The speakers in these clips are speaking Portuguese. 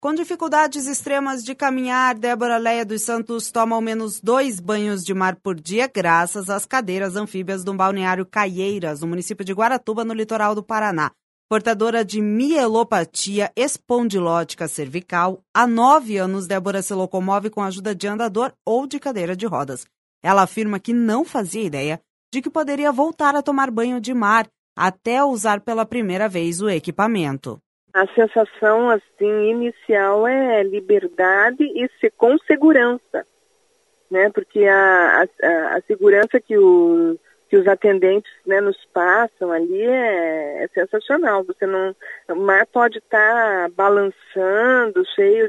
Com dificuldades extremas de caminhar, Débora Leia dos Santos toma ao menos 2 banhos de mar por dia graças às cadeiras anfíbias do balneário Caieiras, no município de Guaratuba, no litoral do Paraná. Portadora de mielopatia espondilótica cervical, há 9 anos Débora se locomove com a ajuda de andador ou de cadeira de rodas. Ela afirma que não fazia ideia de que poderia voltar a tomar banho de mar até usar pela primeira vez o equipamento. A sensação assim inicial é liberdade e com segurança, né? Porque a segurança que os atendentes, né, nos passam ali é sensacional. O mar pode estar balançando, cheio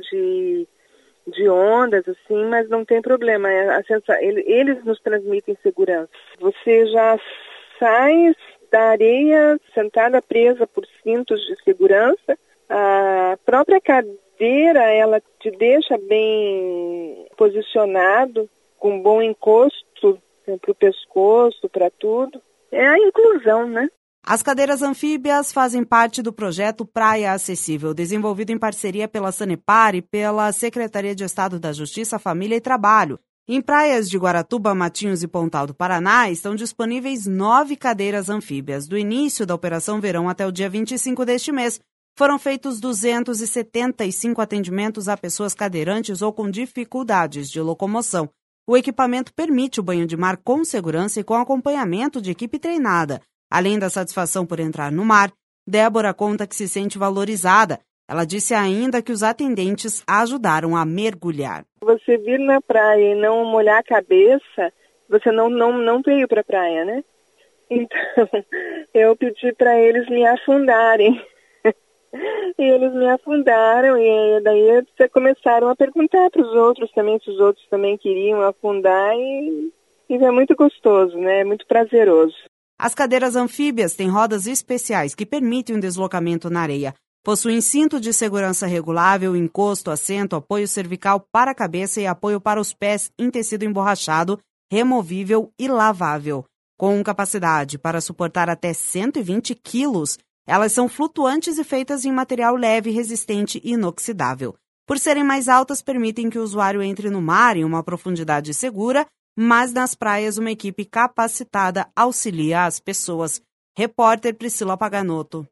de ondas, assim, mas não tem problema. Eles nos transmitem segurança. Você já sai da areia sentada presa por cintos de segurança. A própria cadeira, ela te deixa bem posicionado, com bom encosto para o pescoço, para tudo. É a inclusão, né? As cadeiras anfíbias fazem parte do projeto Praia Acessível, desenvolvido em parceria pela Sanepar e pela Secretaria de Estado da Justiça, Família e Trabalho. Em praias de Guaratuba, Matinhos e Pontal do Paraná, estão disponíveis 9 cadeiras anfíbias. Do início da Operação Verão até o dia 25 deste mês, foram feitos 275 atendimentos a pessoas cadeirantes ou com dificuldades de locomoção. O equipamento permite o banho de mar com segurança e com acompanhamento de equipe treinada. Além da satisfação por entrar no mar, Débora conta que se sente valorizada. Ela disse ainda que os atendentes a ajudaram a mergulhar. Você vir na praia e não molhar a cabeça, você não veio para a praia, né? Então, eu pedi para eles me afundarem. E eles me afundaram e daí começaram a perguntar para os outros também, se os outros também queriam afundar e é muito gostoso, né? É muito prazeroso. As cadeiras anfíbias têm rodas especiais que permitem um deslocamento na areia. Possuem cinto de segurança regulável, encosto, assento, apoio cervical para a cabeça e apoio para os pés em tecido emborrachado, removível e lavável. Com capacidade para suportar até 120 quilos, elas são flutuantes e feitas em material leve, resistente e inoxidável. Por serem mais altas, permitem que o usuário entre no mar em uma profundidade segura, mas nas praias uma equipe capacitada auxilia as pessoas. Repórter Priscila Paganoto.